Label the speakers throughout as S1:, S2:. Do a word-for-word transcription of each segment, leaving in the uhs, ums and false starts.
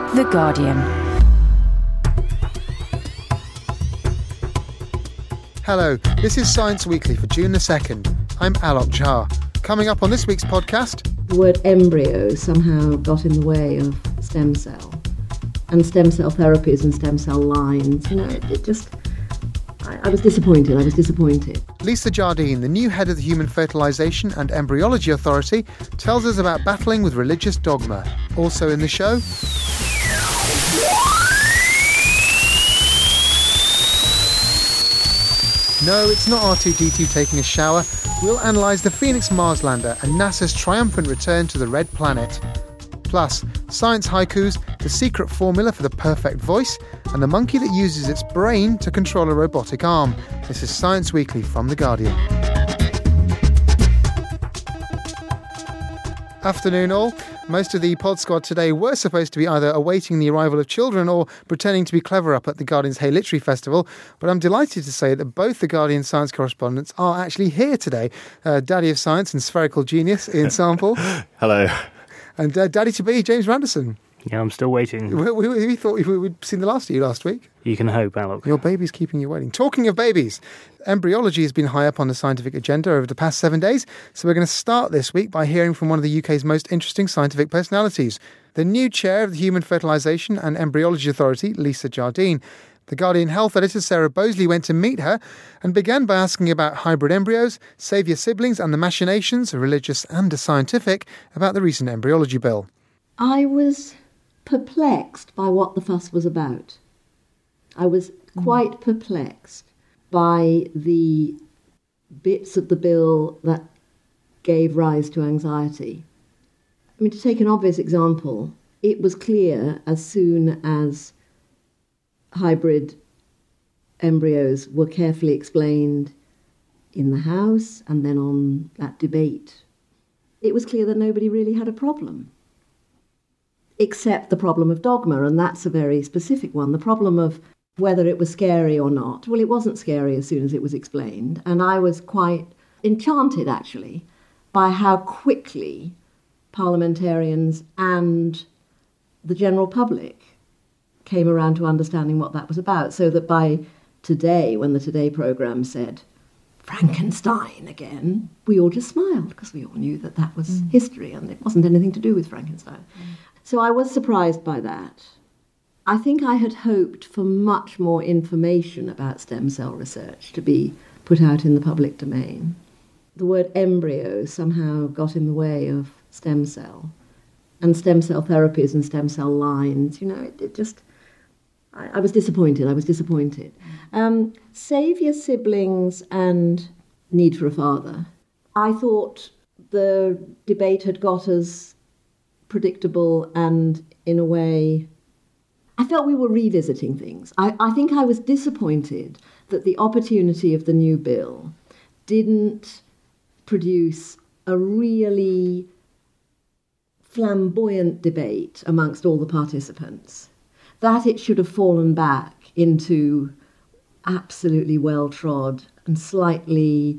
S1: The Guardian.
S2: Hello, this is Science Weekly for June the second. I'm Alok Jha. Coming up on this week's podcast...
S3: The word embryo somehow got in the way of stem cell. And stem cell therapies and stem cell lines. You know, it, it just... I, I was disappointed, I was disappointed.
S2: Lisa Jardine, the new head of the Human Fertilisation and Embryology Authority, tells us about battling with religious dogma. Also in the show... No, it's not R two D two taking a shower. We'll analyse the Phoenix Mars lander and NASA's triumphant return to the Red Planet. Plus, science haikus, the secret formula for the perfect voice, and the monkey that uses its brain to control a robotic arm. This is Science Weekly from The Guardian. Afternoon all. Most of the pod squad today were supposed to be either awaiting the arrival of children or pretending to be clever up at the Guardian's Hay Literary Festival, but I'm delighted to say that both the Guardian science correspondents are actually here today. Uh, Daddy of Science and Spherical Genius, Ian Sample.
S4: Hello.
S2: And uh, Daddy-to-be, James Randerson.
S5: Yeah, I'm still waiting.
S2: We, we, we thought we, we'd seen the last of you last week.
S5: You can hope, Alok.
S2: Your baby's keeping you waiting. Talking of babies, embryology has been high up on the scientific agenda over the past seven days, so we're going to start this week by hearing from one of the U K's most interesting scientific personalities, the new chair of the Human Fertilisation and Embryology Authority, Lisa Jardine. The Guardian health editor Sarah Bosley went to meet her and began by asking about hybrid embryos, saviour siblings and the machinations, religious and scientific, about the recent embryology bill.
S3: I was perplexed by what the fuss was about. I was quite mm. perplexed by the bits of the bill that gave rise to anxiety. I mean, to take an obvious example, it was clear as soon as hybrid embryos were carefully explained in the House and then on that debate, it was clear that nobody really had a problem. Except the problem of dogma, and that's a very specific one. The problem of whether it was scary or not. Well, it wasn't scary as soon as it was explained, and I was quite enchanted, actually, by how quickly parliamentarians and the general public came around to understanding what that was about, so that by today, when the Today programme said, Frankenstein again, we all just smiled, because we all knew that that was mm. history, and it wasn't anything to do with Frankenstein. Mm. So I was surprised by that. I think I had hoped for much more information about stem cell research to be put out in the public domain. The word embryo somehow got in the way of stem cell, and stem cell therapies and stem cell lines. You know, it, it just... I, I was disappointed, I was disappointed. Um, saviour siblings and need for a father. I thought the debate had got us predictable and, in a way, I felt we were revisiting things. I, I think I was disappointed that the opportunity of the new bill didn't produce a really flamboyant debate amongst all the participants, that it should have fallen back into absolutely well-trod and slightly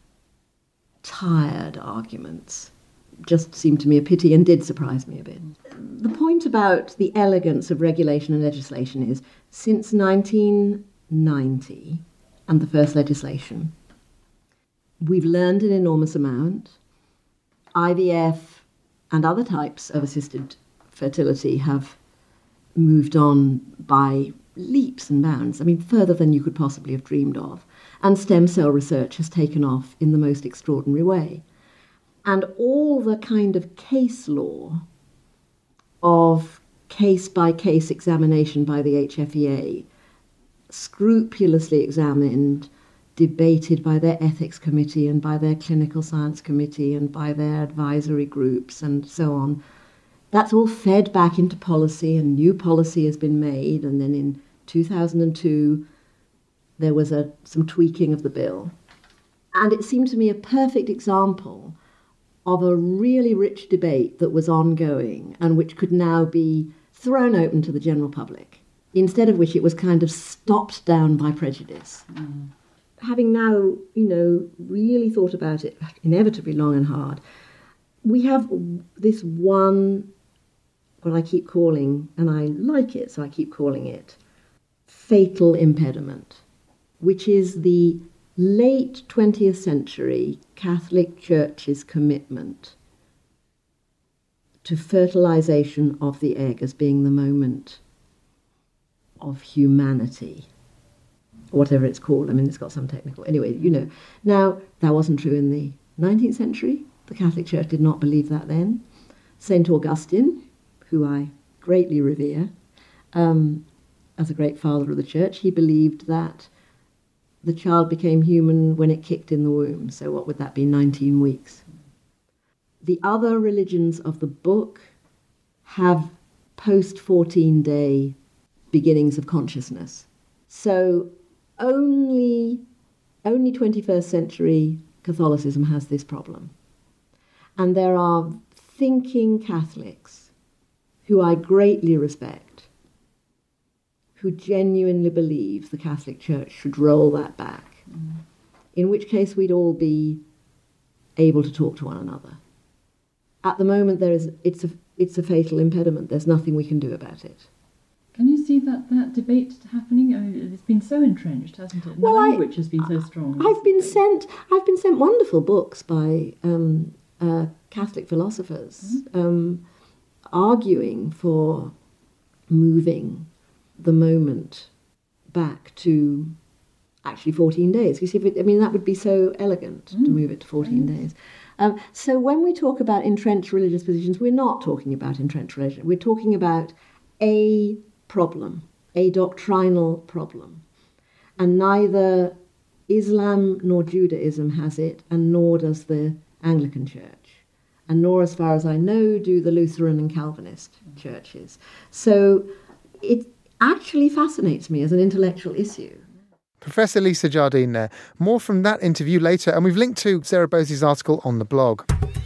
S3: tired arguments. Just seemed to me a pity and did surprise me a bit. The point about the elegance of regulation and legislation is, since nineteen ninety and the first legislation, we've learned an enormous amount. I V F and other types of assisted fertility have moved on by leaps and bounds, I mean, further than you could possibly have dreamed of. And stem cell research has taken off in the most extraordinary way. And all the kind of case law of case-by-case examination by the H F E A, scrupulously examined, debated by their ethics committee and by their clinical science committee and by their advisory groups and so on, that's all fed back into policy, and new policy has been made. And then in two thousand two, there was a, some tweaking of the bill. And it seemed to me a perfect example of a really rich debate that was ongoing and which could now be thrown open to the general public, instead of which it was kind of stopped down by prejudice. Mm. Having now, you know, really thought about it inevitably long and hard, we have this one what I keep calling, and I like it, so I keep calling it, fatal impediment, which is the late twentieth century Catholic Church's commitment to fertilization of the egg as being the moment of humanity, whatever it's called. I mean, it's got some technical... Anyway, you know. Now, that wasn't true in the nineteenth century. The Catholic Church did not believe that then. Saint Augustine, who I greatly revere, um, as a great father of the Church, he believed that the child became human when it kicked in the womb. So what would that be, nineteen weeks? The other religions of the book have post fourteen-day beginnings of consciousness. So only, only twenty-first century Catholicism has this problem. And there are thinking Catholics who I greatly respect, who genuinely believe the Catholic Church should roll that back, mm. in which case we'd all be able to talk to one another. At the moment, there is it's a it's a fatal impediment. There's nothing we can do about it.
S1: Can you see that, that debate happening? I mean, it's been so entrenched, hasn't it? And
S3: well,
S1: the
S3: I,
S1: language has been so strong.
S3: I've been sent I've been sent wonderful books by um, uh, Catholic philosophers mm-hmm. um, arguing for moving the moment back to actually fourteen days. You see, if it, I mean, that would be so elegant mm. to move it to fourteen yes. days. Um, so when we talk about entrenched religious positions, we're not talking about entrenched religion. We're talking about a problem, a doctrinal problem. And neither Islam nor Judaism has it, and nor does the Anglican Church. And nor, as far as I know, do the Lutheran and Calvinist churches. So it actually fascinates me as an intellectual issue.
S2: Professor Lisa Jardine there. More from that interview later, and we've linked to Sarah Bosey's article on the blog.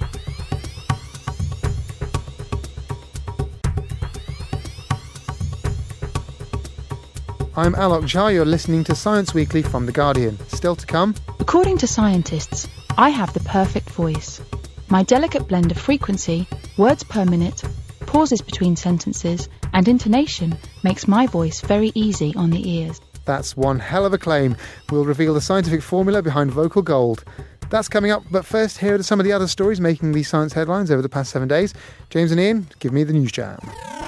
S2: I'm Alok Jha, you're listening to Science Weekly from The Guardian. Still to come.
S4: According to scientists, I have the perfect voice. My delicate blend of frequency, words per minute, pauses between sentences, and intonation makes my voice very easy on the ears.
S2: That's one hell of a claim. We'll reveal the scientific formula behind vocal gold. That's coming up, but first, here are some of the other stories making these science headlines over the past seven days. James and Ian, give me the news jam.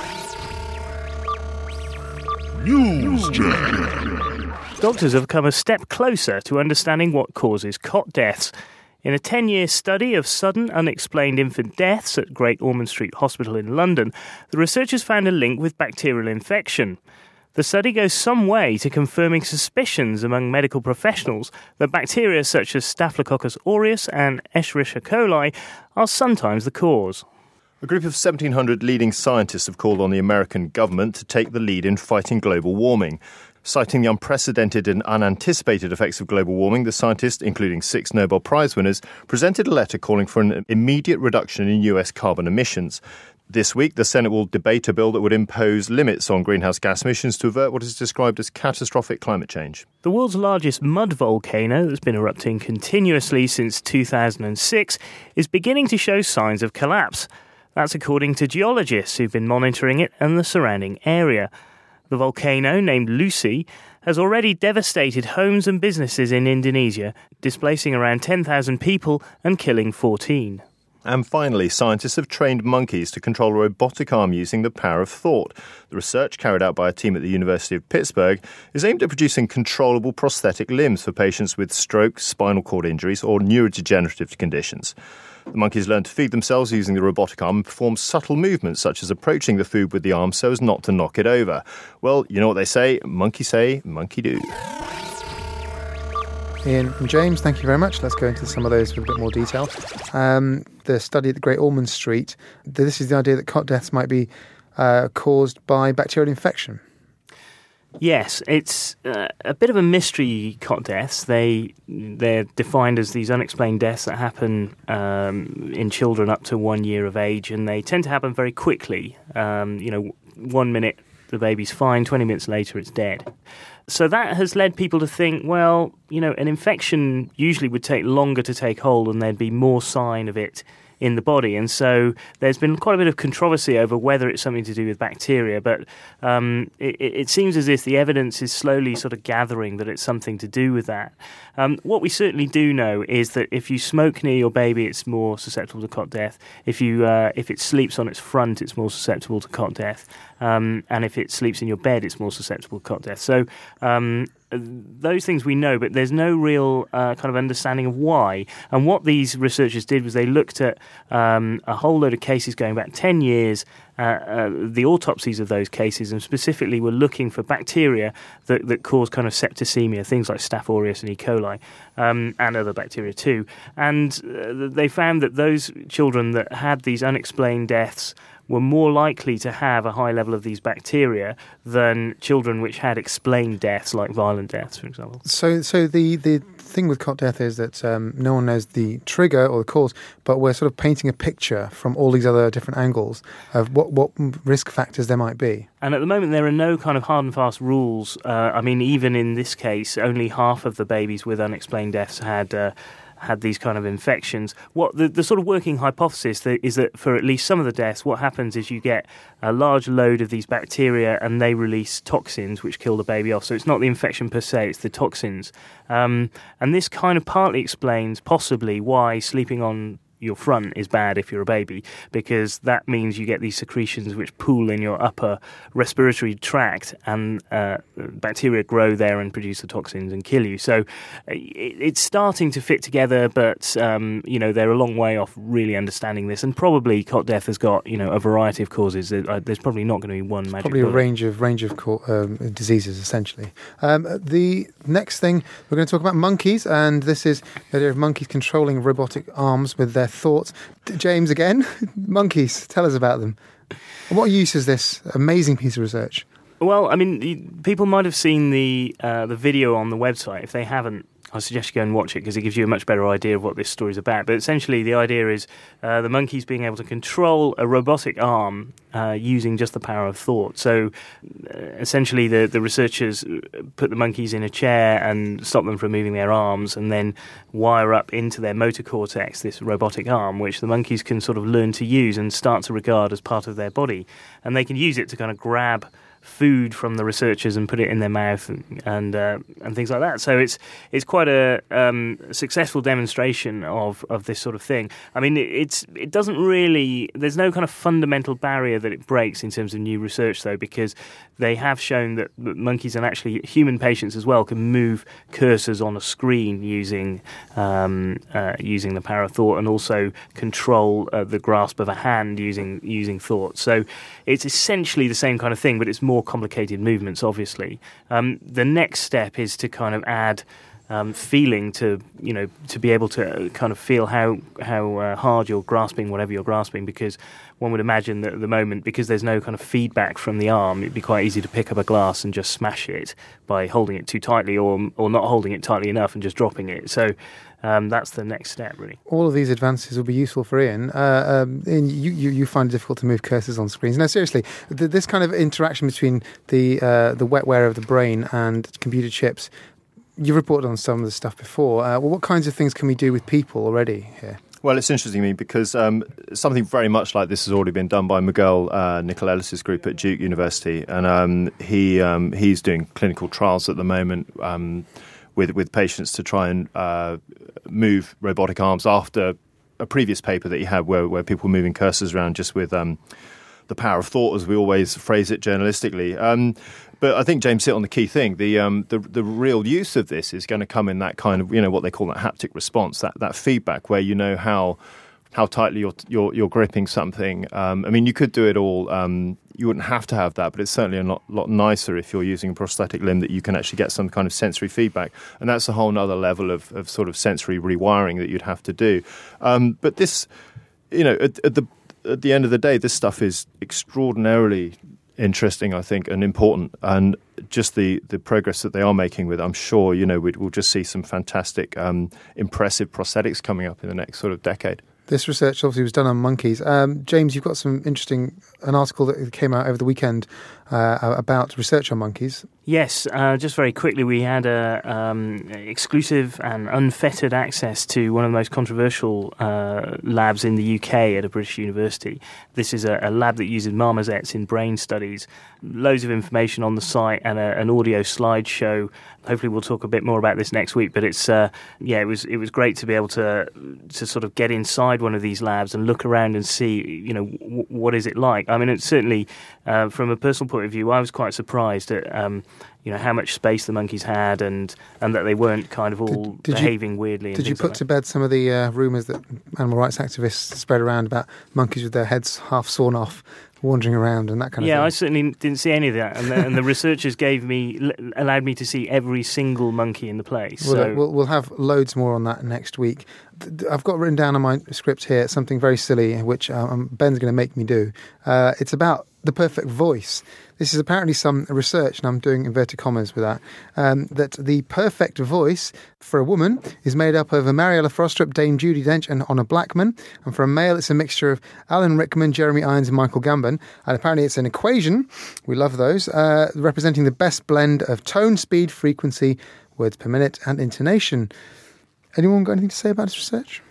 S6: News Jam.
S5: Doctors have come a step closer to understanding what causes cot deaths. In a ten-year study of sudden unexplained infant deaths at Great Ormond Street Hospital in London, the researchers found a link with bacterial infection. The study goes some way to confirming suspicions among medical professionals that bacteria such as Staphylococcus aureus and Escherichia coli are sometimes the cause.
S6: A group of seventeen hundred leading scientists have called on the American government to take the lead in fighting global warming. Citing the unprecedented and unanticipated effects of global warming, the scientists, including six Nobel Prize winners, presented a letter calling for an immediate reduction in U S carbon emissions. This week, the Senate will debate a bill that would impose limits on greenhouse gas emissions to avert what is described as catastrophic climate change.
S5: The world's largest mud volcano, that's been erupting continuously since two thousand six, is beginning to show signs of collapse. That's according to geologists who've been monitoring it and the surrounding area. The volcano, named Lucy, has already devastated homes and businesses in Indonesia, displacing around ten thousand people and killing fourteen.
S6: And finally, scientists have trained monkeys to control a robotic arm using the power of thought. The research, carried out by a team at the University of Pittsburgh, is aimed at producing controllable prosthetic limbs for patients with stroke, spinal cord injuries or neurodegenerative conditions. The monkeys learn to feed themselves using the robotic arm and perform subtle movements such as approaching the food with the arm so as not to knock it over. Well, you know what they say, monkey say, monkey do.
S2: Ian and James, thank you very much. Let's go into some of those with a bit more detail. Um, the study at the Great Ormond Street, this is the idea that cot deaths might be uh, caused by bacterial infection.
S5: Yes, it's uh, a bit of a mystery, cot deaths. They, they're defined as these unexplained deaths that happen um, in children up to one year of age, and they tend to happen very quickly. Um, you know, one minute the baby's fine, twenty minutes later it's dead. So that has led people to think, well, you know, an infection usually would take longer to take hold and there'd be more sign of it in the body. And so there's been quite a bit of controversy over whether it's something to do with bacteria, but um, it, it seems as if the evidence is slowly sort of gathering that it's something to do with that. Um, what we certainly do know is that if you smoke near your baby, it's more susceptible to cot death. If you uh, if it sleeps on its front, it's more susceptible to cot death. Um, and if it sleeps in your bed, it's more susceptible to cot death. So um, those things we know, but there's no real uh, kind of understanding of why. And what these researchers did was they looked at um, a whole load of cases going back ten years, uh, uh, the autopsies of those cases, and specifically were looking for bacteria that, that cause kind of septicemia, things like Staph aureus and E. coli, um, and other bacteria too. And uh, they found that those children that had these unexplained deaths were more likely to have a high level of these bacteria than children which had explained deaths, like violent deaths, for example.
S2: So so the, the thing with cot death is that um, no one knows the trigger or the cause, but we're sort of painting a picture from all these other different angles of what, what risk factors there might be.
S5: And at the moment, there are no kind of hard and fast rules. Uh, I mean, even in this case, only half of the babies with unexplained deaths had uh, had these kind of infections. What the, the sort of working hypothesis that is that for at least some of the deaths, what happens is you get a large load of these bacteria and they release toxins which kill the baby off. So it's not the infection per se, it's the toxins. Um, and this kind of partly explains possibly why sleeping on your front is bad if you're a baby, because that means you get these secretions which pool in your upper respiratory tract, and uh, bacteria grow there and produce the toxins and kill you. So it, it's starting to fit together, but um, you know, they're a long way off really understanding this, and probably cot death has got, you know, a variety of causes. There's probably not going to be one magic
S2: Probably a
S5: bullet.
S2: range of range of co- um, diseases, essentially. Um, the next thing, we're going to talk about monkeys, and this is the idea of monkeys controlling robotic arms with their thoughts. James, again, monkeys, tell us about them. What use is this amazing piece of research?
S5: Well, I mean, people might have seen the uh, the video on the website. If they haven't, I suggest you go and watch it because it gives you a much better idea of what this story is about. But essentially, the idea is uh, the monkeys being able to control a robotic arm uh, using just the power of thought. So uh, essentially, the, the researchers put the monkeys in a chair and stop them from moving their arms, and then wire up into their motor cortex this robotic arm, which the monkeys can sort of learn to use and start to regard as part of their body. And they can use it to kind of grab food from the researchers and put it in their mouth and and, uh, and things like that. So it's it's quite a um, successful demonstration of, of this sort of thing. I mean, it, it's it doesn't really. There's no kind of fundamental barrier that it breaks in terms of new research, though, because they have shown that monkeys and actually human patients as well can move cursors on a screen using um, uh, using the power of thought, and also control uh, the grasp of a hand using using thought. So it's essentially the same kind of thing, but it's more more complicated movements, obviously. Um, the next step is to kind of add um, feeling to, you know, to be able to kind of feel how how uh, hard you're grasping whatever you're grasping, because one would imagine that at the moment, because there's no kind of feedback from the arm, it'd be quite easy to pick up a glass and just smash it by holding it too tightly, or or not holding it tightly enough and just dropping it. So Um, that's the next step, really.
S2: All of these advances will be useful for Ian. Uh, um, Ian, you, you, you find it difficult to move cursors on screens. No, seriously, th- this kind of interaction between the uh, the wetware of the brain and computer chips, you've reported on some of the stuff before. Uh, well, what kinds of things can we do with people already here?
S6: Well, it's interesting to me because um, something very much like this has already been done by Miguel uh, Nicolelis's group at Duke University, and um, he um, he's doing clinical trials at the moment um, with with patients to try and uh, move robotic arms after a previous paper that he had where, where people were moving cursors around just with um, the power of thought, as we always phrase it journalistically. Um, but I think James hit on the key thing. The, um, the the real use of this is going to come in that kind of, you know, what they call that haptic response, that, that feedback where you know how how tightly you're you're, you're gripping something. Um, I mean, you could do it all. Um, you wouldn't have to have that, but it's certainly a lot, lot nicer if you're using a prosthetic limb that you can actually get some kind of sensory feedback. And that's a whole other level of, of sort of sensory rewiring that you'd have to do. Um, but this, you know, at, at the at the end of the day, this stuff is extraordinarily interesting, I think, and important. And just the, the progress that they are making with it, I'm sure, you know, we'd, we'll just see some fantastic, um, impressive prosthetics coming up in the next sort of decade.
S2: This research obviously was done on monkeys. Um, James, you've got some interesting, an article that came out over the weekend uh, about research on monkeys.
S5: Yes, uh, just very quickly, we had a um, exclusive and unfettered access to one of the most controversial uh, labs in the U K at a British university. This is a, a lab that uses marmosets in brain studies. Loads of information on the site and a, an audio slideshow. Hopefully, we'll talk a bit more about this next week. But it's uh, yeah, it was it was great to be able to to sort of get inside one of these labs and look around and see, you know, w- what is it like. I mean, it's certainly uh, from a personal point of view, I was quite surprised at um, you know how much space the monkeys had and and that they weren't kind of all
S2: did, did
S5: behaving
S2: you,
S5: weirdly. And
S2: did you put
S5: like
S2: to bed some of the uh, rumours that animal rights activists spread around about monkeys with their heads half sawn off, wandering around and that kind
S5: yeah,
S2: of thing?
S5: I certainly didn't see any of that, and the, and the researchers gave me allowed me to see every single monkey in the place.
S2: Well,
S5: so.
S2: we'll, we'll have loads more on that next week. I've got written down on my script here something very silly, which um, Ben's going to make me do. Uh, it's about the perfect voice. This is apparently some research, and I'm doing inverted commas with that, um, that the perfect voice for a woman is made up of a Mariella Frostrup, Dame Judi Dench and Honor Blackman, and for a male it's a mixture of Alan Rickman, Jeremy Irons and Michael Gambon, and apparently it's an equation, we love those, uh, representing the best blend of tone, speed, frequency, words per minute and intonation. Anyone got anything to say about this research?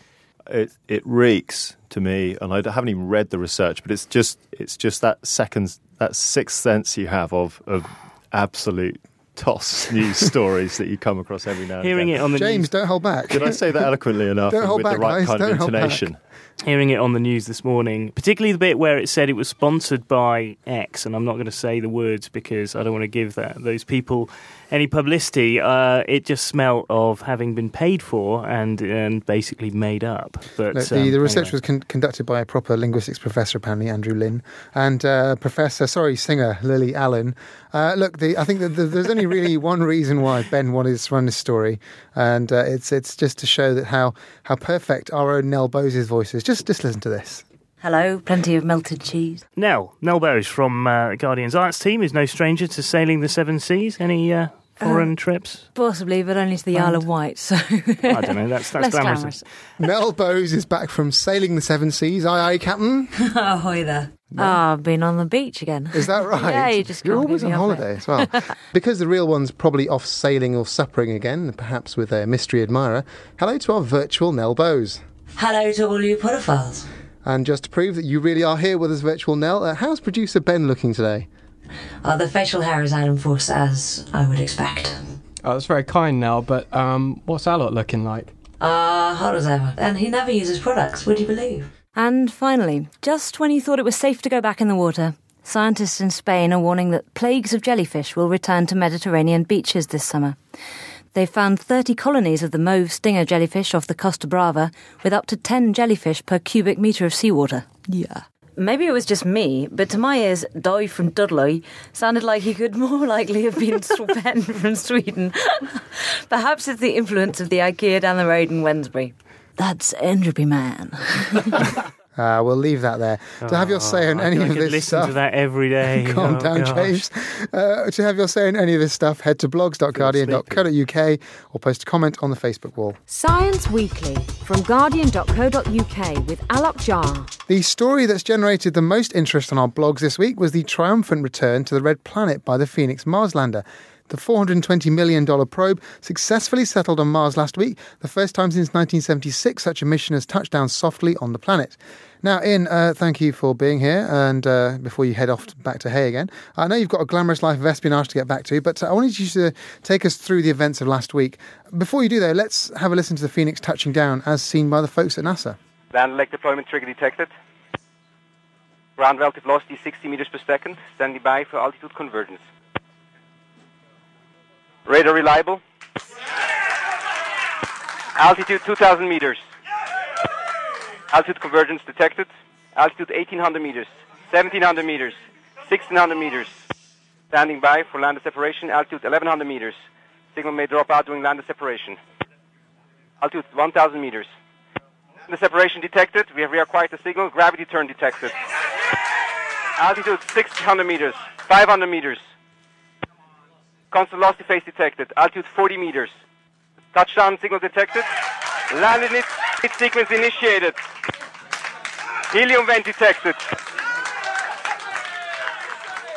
S6: It it reeks to me, and I haven't even read the research, but it's just it's just that second, that sixth sense you have of of absolute toss news stories that you come across every now and
S5: Hearing
S6: again.
S5: it on the
S2: James,
S5: news.
S2: don't hold back.
S6: Did I say that eloquently enough
S2: Don't
S6: and
S2: hold
S6: with
S2: back,
S6: the right
S2: guys,
S6: kind of
S2: don't hold back.
S6: intonation?
S5: Hearing it on the news this morning, particularly the bit where it said it was sponsored by X, and I'm not going to say the words because I don't want to give that those people any publicity. Uh, it just smelt of having been paid for and and basically made up. But
S2: Look, the,
S5: um,
S2: the research
S5: anyway.
S2: was con- conducted by a proper linguistics professor, apparently, Andrew Lynn, and uh, Professor, sorry, singer Lily Allen. Uh, look, the, I think that the, there's only really one reason why Ben wanted to run this story, and uh, it's it's just to show that how how perfect our own Nell Bose's voice is. Just just listen to this.
S7: Hello, plenty of melted cheese.
S5: Nell, Nell Bowes from uh, Guardian's Arts team is no stranger to sailing the seven seas. Any uh, foreign
S7: Um,
S5: trips?
S7: Possibly, but only to the Isle of Wight, so...
S5: I don't know, that's, that's
S7: Less
S5: glamorous.
S7: glamorous.
S2: Nell Bose is back from sailing the seven seas. Aye, aye, Captain.
S7: Ahoy there. Ah, I've been on the beach again.
S2: Is that right?
S7: Yeah, you just
S2: You're
S7: can't
S2: always
S7: give
S2: on
S7: me off
S2: holiday as well. Because the real one's probably off sailing or suppering again, perhaps with a mystery admirer. Hello to our virtual Nell Bose.
S8: Hello to all you podophiles.
S2: And just to prove that you really are here with us, virtual Nell, uh, how's producer Ben looking today?
S8: Uh, the facial hair is out in force, as I would expect.
S9: Oh, that's very kind, Nell, but um, what's our lot looking like?
S8: Uh, hot as ever. And he never uses products, would you believe?
S7: And finally, just when you thought it was safe to go back in the water, scientists in Spain are warning that plagues of jellyfish will return to Mediterranean beaches this summer. They've found thirty colonies of the mauve stinger jellyfish off the Costa Brava, with up to ten jellyfish per cubic metre of seawater. Yeah. Maybe it was just me, but to my ears, Doy from Dudley sounded like he could more likely have been Sven from Sweden. Perhaps it's the influence of the IKEA down the road in Wednesbury. That's Entropy Man.
S2: Uh, we'll leave that there. To have your say on
S5: Oh,
S2: any
S5: I
S2: of
S5: could
S2: this
S5: listen
S2: stuff...
S5: to that every day.
S2: Calm
S5: Oh,
S2: down,
S5: gosh.
S2: James. Uh, to have your say on any of this stuff, head to blogs dot guardian dot co dot uk or post a comment on the Facebook wall.
S10: Science Weekly from guardian dot co dot uk with Alok Jar.
S2: The story that's generated the most interest on our blogs this week was the triumphant return to the Red Planet by the Phoenix Mars lander. The four hundred twenty million dollars probe successfully settled on Mars last week, the first time since nineteen seventy-six such a mission has touched down softly on the planet. Now, Ian, uh, thank you for being here, and uh, before you head off back to Hay again, I know you've got a glamorous life of espionage to get back to, but I wanted you to take us through the events of last week. Before you do, though, let's have a listen to the Phoenix touching down as seen by the folks at NASA.
S11: Land leg deployment trigger detected. Ground relative velocity sixty meters per second. Standing by for altitude convergence. Radar reliable. Altitude two thousand meters. Altitude convergence detected. Altitude eighteen hundred meters. seventeen hundred meters. sixteen hundred meters. Standing by for lander separation. Altitude eleven hundred meters. Signal may drop out during lander separation. Altitude one thousand meters. The separation detected. We have reacquired the signal. Gravity turn detected. Altitude six hundred meters. five hundred meters. Constant velocity phase detected. Altitude forty meters. Touchdown signal detected. Landing it. Its sequence initiated. Helium vent detected.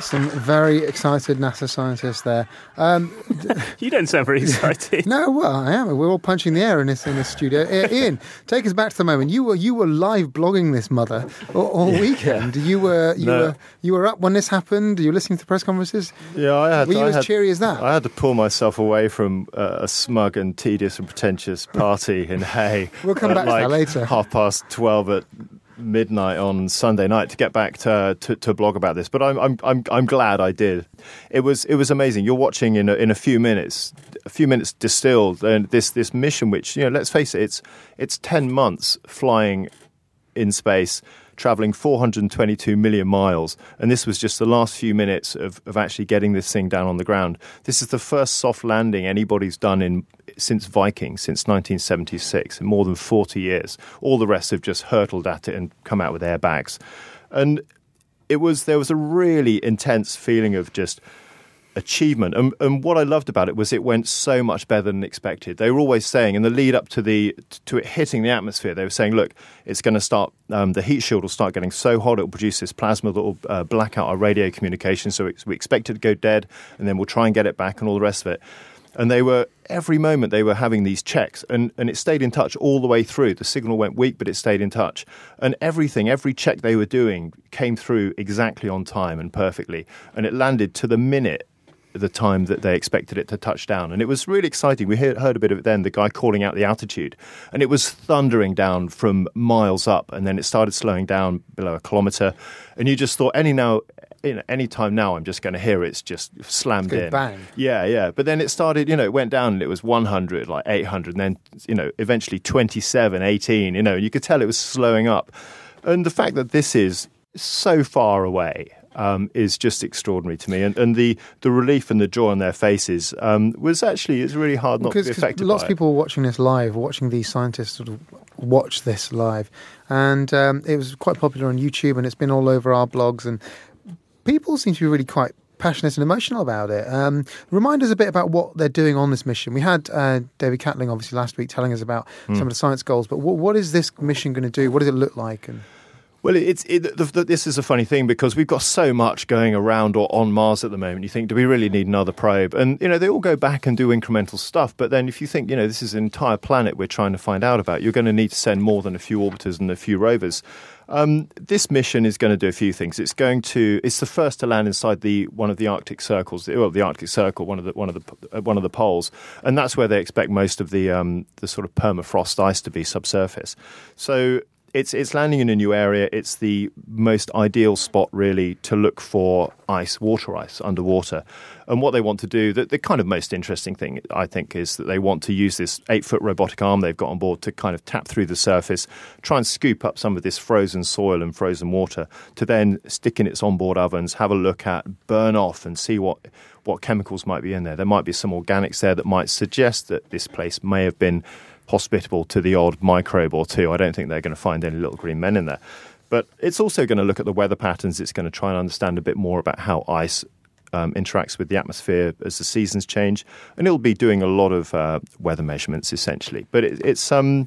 S2: Some very excited NASA scientists there. Um,
S5: you don't sound very excited.
S2: No, well, I am. We're all punching the air in this in this studio. Ian, take us back to the moment. You were you were live blogging this mother all, all weekend. You were you
S6: no.
S2: were you were up when this happened. You were listening to the press conferences.
S6: Yeah, I had.
S2: Were you
S6: I
S2: as
S6: had,
S2: cheery as that?
S6: I had to pull myself away from uh, a smug and tedious and pretentious party in Hay.
S2: We'll come back
S6: like
S2: to that later.
S6: Half past twelve at midnight on Sunday night to get back to, to to blog about this, but I'm I'm I'm I'm glad I did. It was it was amazing. You're watching in a, in a few minutes, a few minutes distilled, and this this mission, which, you know, let's face it, it's it's ten months flying in space, traveling four hundred twenty-two million miles, and this was just the last few minutes of of actually getting this thing down on the ground. This is the first soft landing anybody's done in since Viking, since nineteen seventy-six, in more than forty years. All the rest have just hurtled at it and come out with airbags. And it was there was a really intense feeling of just achievement. And, and what I loved about it was it went so much better than expected. They were always saying, in the lead up to the to it hitting the atmosphere, they were saying, look, it's going to start, um, the heat shield will start getting so hot, it will produce this plasma that will uh, black out our radio communication. So it's, we expect it to go dead, and then we'll try and get it back and all the rest of it. And they were, every moment they were having these checks, and, and it stayed in touch all the way through. The signal went weak, but it stayed in touch. And everything, every check they were doing came through exactly on time and perfectly. And it landed to the minute the time that they expected it to touch down. And it was really exciting. We heard, heard a bit of it then, the guy calling out the altitude. And it was thundering down from miles up, and then it started slowing down below a kilometre. And you just thought, any now... You know, any time now I'm just going to hear it's just slammed
S2: Good
S6: in.
S2: Bang.
S6: Yeah, yeah. But then it started, you know, it went down and it was one hundred, like eight hundred, and then, you know, eventually twenty-seven, eighteen, you know, you could tell it was slowing up. And the fact that this is so far away um, is just extraordinary to me. And, and the, the relief and the joy on their faces um, was actually, it's really hard not
S2: because,
S6: to be affected
S2: lots
S6: by
S2: of people were watching this live, watching these scientists sort of watch this live. And um, it was quite popular on YouTube, and it's been all over our blogs, and people seem to be really quite passionate and emotional about it. Um, remind us a bit about what they're doing on this mission. We had uh, David Catling, obviously, last week telling us about mm. some of the science goals, but what, what is this mission going to do? What does it look like? And
S6: Well, it's it, the, the, this is a funny thing because we've got so much going around or on Mars at the moment. You think, do we really need another probe? And, you know, they all go back and do incremental stuff. But then if you think, you know, this is an entire planet we're trying to find out about, you're going to need to send more than a few orbiters and a few rovers. Um, this mission is going to do a few things. It's going to. It's the first to land inside the one of the Arctic circles. Well, the Arctic Circle, one of the one of the uh, one of the poles, and that's where they expect most of the um, the sort of permafrost ice to be subsurface. So it's it's landing in a new area. It's the most ideal spot, really, to look for ice, water ice, underwater. And what they want to do, the, the kind of most interesting thing, I think, is that they want to use this eight-foot robotic arm they've got on board to kind of tap through the surface, try and scoop up some of this frozen soil and frozen water, to then stick in its onboard ovens, have a look at, burn off, and see what what chemicals might be in there. There might be some organics there that might suggest that this place may have been hospitable to the odd microbe or two. I don't think they're going to find any little green men in there. But it's also going to look at the weather patterns. It's going to try and understand a bit more about how ice um, interacts with the atmosphere as the seasons change. And it'll be doing a lot of uh, weather measurements, essentially. But it, it's um,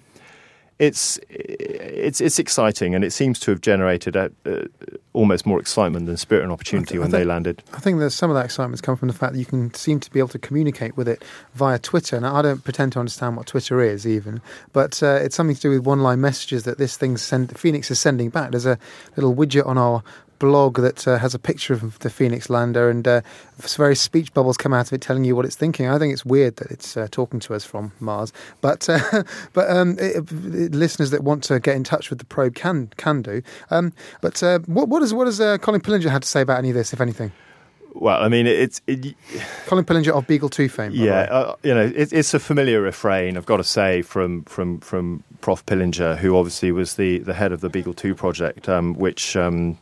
S6: it's it's it's exciting, and it seems to have generated a, uh, almost more excitement than Spirit and Opportunity th- when think, they landed.
S2: I think there's some of that excitement's come from the fact that you can seem to be able to communicate with it via Twitter. Now, I don't pretend to understand what Twitter is even, but uh, it's something to do with one-line messages that this thing send, Phoenix is sending back. There's a little widget on our blog that uh, has a picture of the Phoenix lander, and uh, various speech bubbles come out of it telling you what it's thinking. I think it's weird that it's uh, talking to us from Mars, but uh, but um, it, it, listeners that want to get in touch with the probe can can do. Um, but uh, what what does what does uh, Colin Pillinger had to say about any of this, if anything?
S6: Well, I mean, it's it,
S2: Colin Pillinger of Beagle two fame.
S6: Yeah, uh, you know, it, it's a familiar refrain, I've got to say, from from from Professor Pillinger, who obviously was the, the head of the Beagle two project, um, which um,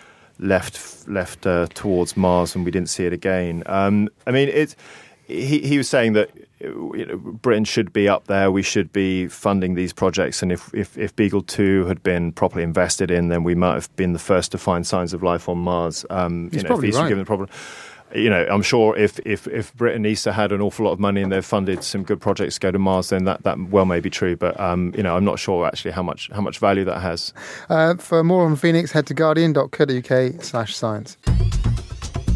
S6: left left uh, towards Mars, and we didn't see it again. Um, I mean, it. He he was saying that, you know, Britain should be up there. We should be funding these projects, and if, if, if Beagle two had been properly invested in, then we might have been the first to find signs of life on Mars. Um,
S2: He's
S6: you know,
S2: probably
S6: if these
S2: right.
S6: Given the problem. You know, I'm sure if, if, if Britain E S A had an awful lot of money and they've funded some good projects to go to Mars, then that, that well may be true. But, um, you know, I'm not sure actually how much how much value that has.
S2: Uh, for more on Phoenix, head to guardian dot co dot uk slash science.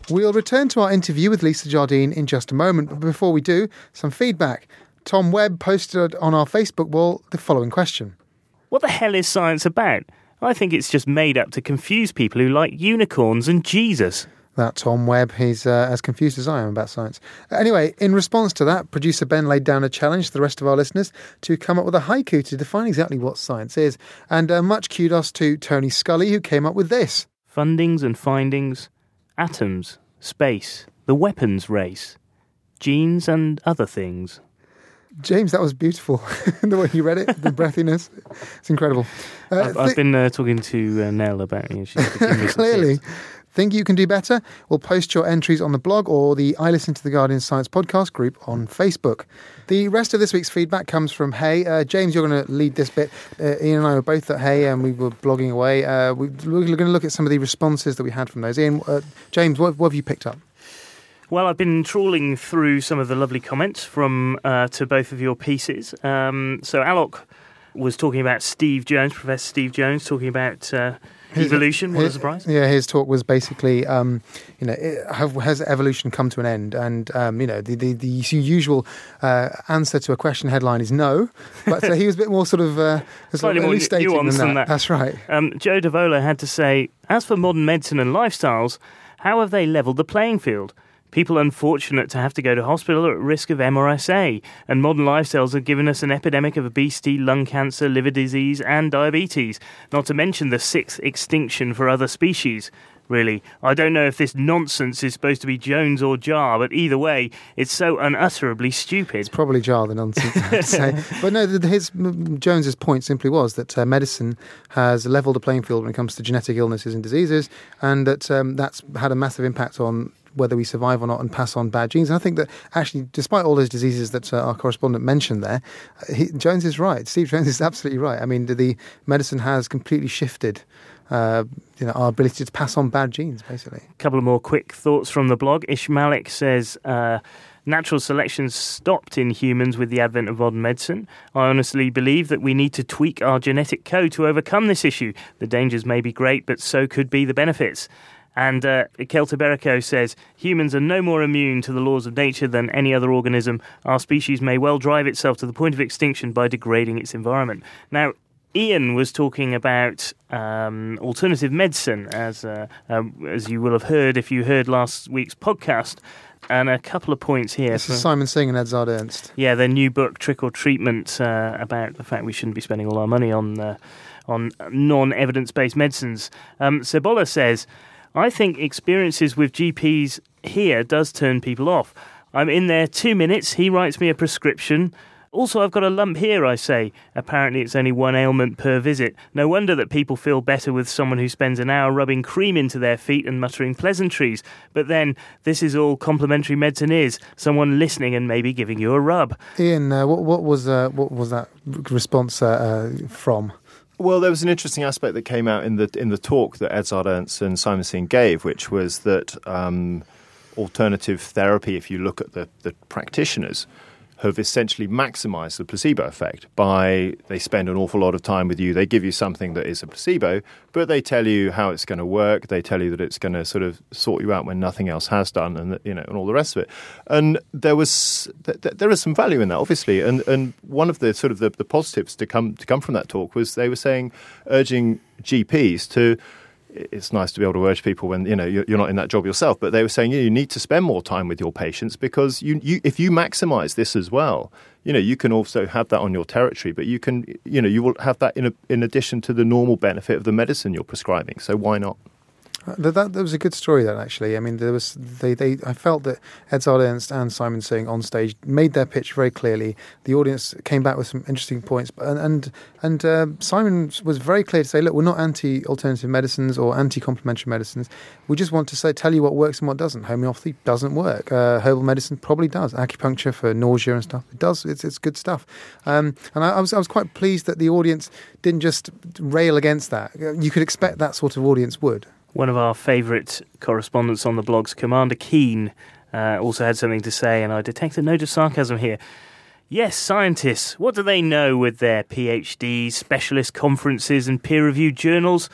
S2: We'll return to our interview with Lisa Jardine in just a moment, but before we do, some feedback. Tom Webb posted on our Facebook wall the following question.
S5: What the hell is science about? I think it's just made up to confuse people who like unicorns and Jesus.
S2: That Tom Webb, he's uh, as confused as I am about science. Anyway, in response to that, producer Ben laid down a challenge to the rest of our listeners to come up with a haiku to define exactly what science is. And uh, much kudos to Tony Scully, who came up with this.
S5: Fundings and findings, atoms, space, the weapons race, genes and other things.
S2: James, that was beautiful. The way you read it, the breathiness. It's incredible. Uh,
S5: I've, I've
S2: th-
S5: been uh, talking to uh, Nell about it. She's given me some
S2: Clearly.
S5: tips.
S2: Think you can do better? Well, post your entries on the blog or the I Listen to the Guardian Science podcast group on Facebook. The rest of this week's feedback comes from Hay. Uh, James, you're going to lead this bit. Uh, Ian and I were both at Hay and we were blogging away. Uh, we, we're going to look at some of the responses that we had from those. Ian, uh, James, what, what have you picked up?
S5: Well, I've been trawling through some of the lovely comments from uh, to both of your pieces. Um, so Alok was talking about Steve Jones, Professor Steve Jones, talking about uh, his, evolution. What
S2: his,
S5: a surprise!
S2: Yeah, his talk was basically, um, you know, it, have, has evolution come to an end? And um, you know, the the, the usual uh, answer to a question headline is no. But uh, he was a bit more sort of uh,
S5: slightly more nuanced than that.
S2: than that. That's right.
S5: Um, Joe Davola had to say, as for modern medicine and lifestyles, how have they levelled the playing field? People unfortunate to have to go to hospital are at risk of M R S A, and modern lifestyles have given us an epidemic of obesity, lung cancer, liver disease and diabetes, not to mention the sixth extinction for other species. Really, I don't know if this nonsense is supposed to be Jones or Jar, but either way, it's so unutterably stupid.
S2: It's probably Jar, the nonsense, I have to say. But no, his Jones's point simply was that uh, medicine has leveled the playing field when it comes to genetic illnesses and diseases, and that um, that's had a massive impact on whether we survive or not and pass on bad genes. And I think that actually, despite all those diseases that uh, our correspondent mentioned there, he, Jones is right. Steve Jones is absolutely right. I mean, the, the medicine has completely shifted uh, you know, our ability to pass on bad genes, basically.
S5: A couple of more quick thoughts from the blog. Ishmalik says, uh, natural selection stopped in humans with the advent of modern medicine. I honestly believe that we need to tweak our genetic code to overcome this issue. The dangers may be great, but so could be the benefits. And uh, Keltiberico says, humans are no more immune to the laws of nature than any other organism. Our species may well drive itself to the point of extinction by degrading its environment. Now, Ian was talking about um, alternative medicine, as uh, um, as you will have heard if you heard last week's podcast. And a couple of points here.
S2: This is Simon Singh and Edzard Ernst.
S5: Yeah, their new book, Trick or Treatment, uh, about the fact we shouldn't be spending all our money on, uh, on non-evidence-based medicines. Um, Cebola says, I think experiences with G Ps here does turn people off. I'm in there two minutes, he writes me a prescription. Also, I've got a lump here, I say. Apparently it's only one ailment per visit. No wonder that people feel better with someone who spends an hour rubbing cream into their feet and muttering pleasantries. But then, this is all complementary medicine is. Someone listening and maybe giving you a rub.
S2: Ian, uh, what, what, was, uh, what was that response uh, uh, from?
S6: Well, there was an interesting aspect that came out in the in the talk that Edzard Ernst and Simon Singh gave, which was that um, alternative therapy, if you look at the, the practitioners, have essentially maximized the placebo effect by they spend an awful lot of time with you. They give you something that is a placebo, but they tell you how it's going to work. They tell you that it's going to sort of sort you out when nothing else has done, and you know, and all the rest of it. And there was th- th- there is some value in that, obviously. And and one of the sort of the, the positives to come to come from that talk was they were saying, urging G Ps to. It's nice to be able to urge people when, you know, you're not in that job yourself, but they were saying, you know, you need to spend more time with your patients because you, you, if you maximize this as well, you know, you can also have that on your territory, but you can, you know, you will have that in a, in addition to the normal benefit of the medicine you're prescribing. So why not?
S2: That, that, that was a good story, that actually. I mean, there was they, they. I felt that Edzard Ernst and Simon Singh on stage made their pitch very clearly. The audience came back with some interesting points, and and, and uh, Simon was very clear to say, look, we're not anti-alternative medicines or anti-complementary medicines. We just want to say, tell you what works and what doesn't. Homeopathy doesn't work. Uh, herbal medicine probably does. Acupuncture for nausea and stuff, it does. It's it's good stuff. Um, and I, I was I was quite pleased that the audience didn't just rail against that. You could expect that sort of audience would.
S5: One of our favourite correspondents on the blogs, Commander Keane, uh, also had something to say, and I detect a note of sarcasm here. Yes, scientists, what do they know with their PhDs, specialist conferences and peer-reviewed journals?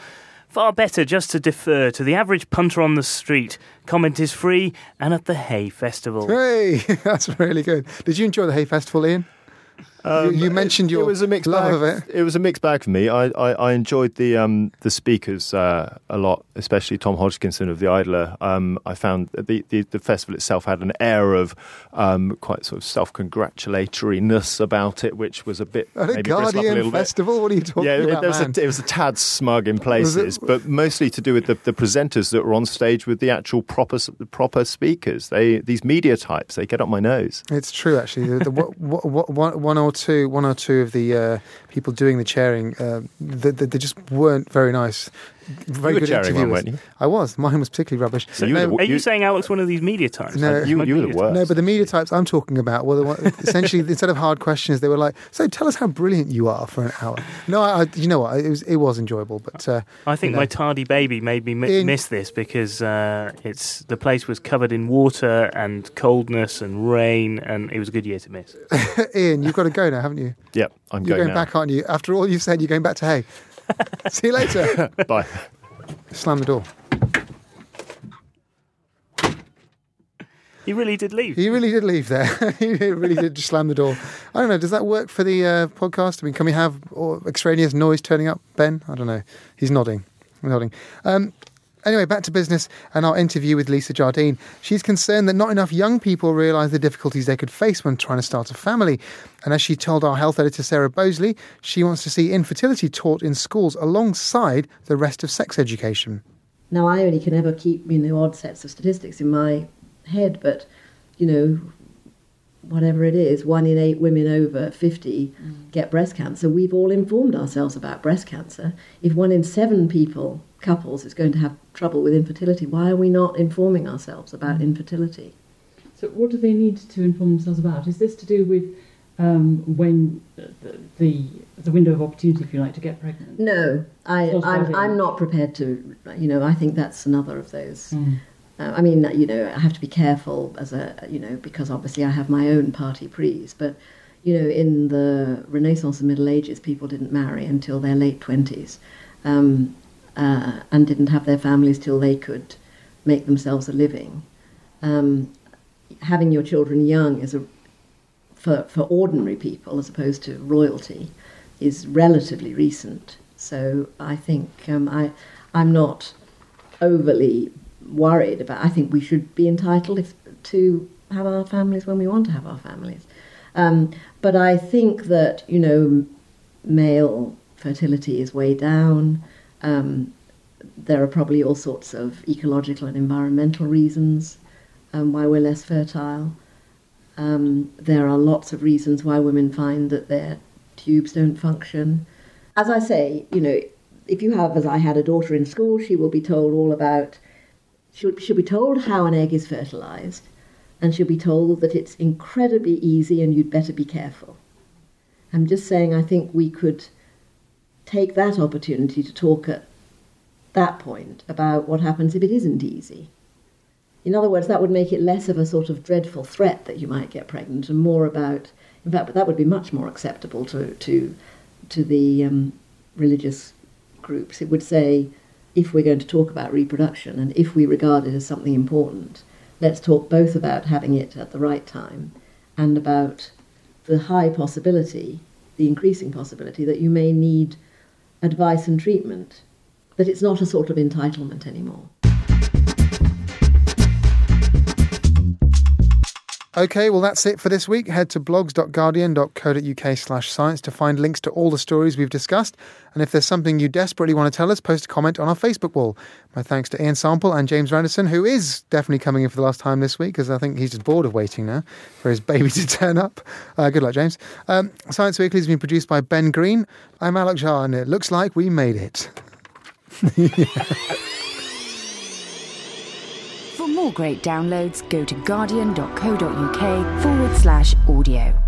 S5: Far better just to defer to the average punter on the street. Comment is free and at the Hay Festival.
S2: Hey, that's really good. Did you enjoy the Hay Festival, Ian? Um, you, you mentioned
S6: it,
S2: your
S6: it was a mixed
S2: love
S6: bag.
S2: of it.
S6: It was a mixed bag for me. I, I, I enjoyed the um, the speakers uh, a lot, especially Tom Hodgkinson of the Idler. Um, I found that the, the, the festival itself had an air of um, quite sort of self-congratulatoriness about it, which was a bit
S2: At a
S6: maybe dressed up a
S2: Guardian
S6: little
S2: festival?
S6: bit.
S2: What are you talking
S6: yeah,
S2: about,
S6: it, there was
S2: man?
S6: a, it was a tad smug in places, but mostly to do with the, the presenters that were on stage with the actual proper proper speakers. They these media types, they get up my nose.
S2: It's true, actually. The, the, what, what, what, one, one or two, one or two of the uh, people doing the chairing, uh, they, they just weren't very nice. Very
S6: you were
S2: good
S6: chairing
S2: interviewers.
S6: one, weren't you?
S2: I was. Mine was particularly rubbish.
S5: So
S6: you
S5: no,
S6: the,
S5: are you,
S6: you
S5: saying Alex one of these media types?
S2: No,
S5: Like,
S6: you, you were the
S5: media
S6: worst.
S2: No, but the media types I'm talking about were the one, essentially instead of hard questions, they were like, "So tell us how brilliant you are for an hour." No, I, I, you know what? It was it was enjoyable, but uh,
S5: I think
S2: you know.
S5: my tardy baby made me mi-
S2: In-
S5: miss this because uh, it's the place was covered in water and coldness and rain, and it was a good year to miss.
S2: Ian, you've got to go now, haven't you?
S6: Yeah, I'm
S2: You're
S6: going,
S2: going
S6: now.
S2: back, aren't you? After all you've said, you're going back to Hay. See you later.
S6: Bye.
S2: Slam the door.
S5: He really did leave.
S2: He really did leave there. He really did just slam the door. I don't know. Does that work for the uh, podcast? I mean, can we have or extraneous noise turning up, Ben? I don't know. He's nodding. Nodding. Um, anyway, back to business and our interview with Lisa Jardine. She's concerned that not enough young people realise the difficulties they could face when trying to start a family. And as she told our health editor, Sarah Bosley, she wants to see infertility taught in schools alongside the rest of sex education.
S3: Now, I only can ever keep, you know, odd sets of statistics in my head, but, you know, whatever it is, one in eight women over fifty mm. get breast cancer. We've all informed ourselves about breast cancer. If one in seven people, couples, is going to have trouble with infertility, why are we not informing ourselves about mm. infertility?
S1: So what do they need to inform themselves about? Is this to do with um, when the, the the window of opportunity, if you like, to get pregnant?
S3: No, I, I'm, I'm not prepared to, you know, I think that's another of those. Mm. Uh, I mean, you know, I have to be careful as a, you know, because obviously I have my own party pris, but, you know, in the Renaissance and Middle Ages, people didn't marry until their late twenties um, uh, and didn't have their families till they could make themselves a living. Um, having your children young is a, for, for ordinary people, as opposed to royalty, is relatively recent. So I think um, I, I'm not overly worried about. I think we should be entitled if, to have our families when we want to have our families. Um, but I think that, you know, male fertility is way down. Um, there are probably all sorts of ecological and environmental reasons um, why we're less fertile. Um, there are lots of reasons why women find that their tubes don't function. As I say, you know, if you have, as I had, a daughter in school, she will be told all about She'll, she'll be told how an egg is fertilised, and she'll be told that it's incredibly easy and you'd better be careful. I'm just saying I think we could take that opportunity to talk at that point about what happens if it isn't easy. In other words, that would make it less of a sort of dreadful threat that you might get pregnant and more about, in fact, but that would be much more acceptable to, to, to the um, religious groups. It would say, if we're going to talk about reproduction and if we regard it as something important, let's talk both about having it at the right time and about the high possibility, the increasing possibility, that you may need advice and treatment, that it's not a sort of entitlement anymore.
S2: Okay, well, that's it for this week. Head to blogs dot guardian dot co dot uk slash science to find links to all the stories we've discussed. And if there's something you desperately want to tell us, post a comment on our Facebook wall. My thanks to Ian Sample and James Randerson, who is definitely coming in for the last time this week, because I think he's just bored of waiting now for his baby to turn up. Uh, good luck, James. Um, Science Weekly has been produced by Ben Green. I'm Alok Jha, and it looks like we made it.
S10: For more great downloads, go to guardian dot co dot uk forward slash audio.